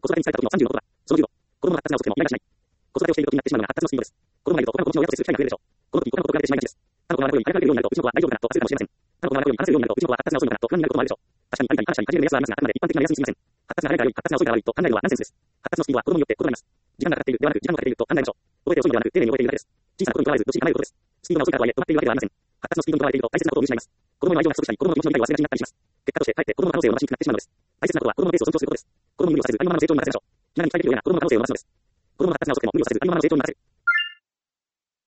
子育てに使えた時の36度だ。その15、子供が発達な遅くてもイライラしない。子育てをしている時になってしまうのが発達のスピードです。子供がいると他の子供の親を接する機会が増えるでしょう。この時他の子と比べてしまいがちです。他の子が笑うように話されるようになると、うちの子は大丈夫かなと忘れるかもしれません。他の子が笑うように話せるようになると、うちの子は発達が遅いのかなと不安になることもあるでしょう。確かにありたり話したり始める目安はありますが、あくまで一般的な目安にすぎません。発達が早いから良い、発達が遅いから悪いと考えるのはナンセンスです。発達のスピードは子供によって異なります。時間がかかっているではなく、時間をかけていると考えましょう。覚えて遅いのではなく、丁寧に覚えているだけです。小さなことにとらわれず、どっしり構えることです。スピードが遅いからとはいえ、止まっているわけではありません。発達のスピードにとらわれていると大切なことを見失います。子供に愛情が不足したり、子供の気持ちの理解を忘れがちになったりします。結果として、かえって子供の可能性を逃しにくくなってしまうのです。大切なことは子供のペースを尊重することです。子供に無理をさせず、ありのままの成長に任せましょう。ちなみに期待できるような子供の可能性を伸ばすのです。子供の発達が遅くても無理をさせず、ありのままの成長に任せる。